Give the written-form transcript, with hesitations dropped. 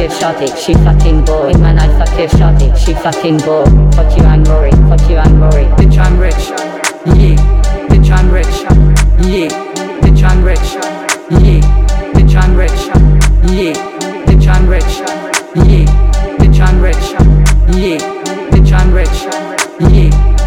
fuck your shawty, she fucking bored. Man, I fuck your shawty, she fucking bored. Fuck you and Rory, fuck you and Rory. Bitch, I'm rich, yeah. Bitch, I'm rich, yeah. Bitch, I'm rich, yeah. Bitch, I'm rich, yeah. Bitch, I'm rich, yeah. Bitch, I'm rich, yeah. Bitch, I'm rich, yeah.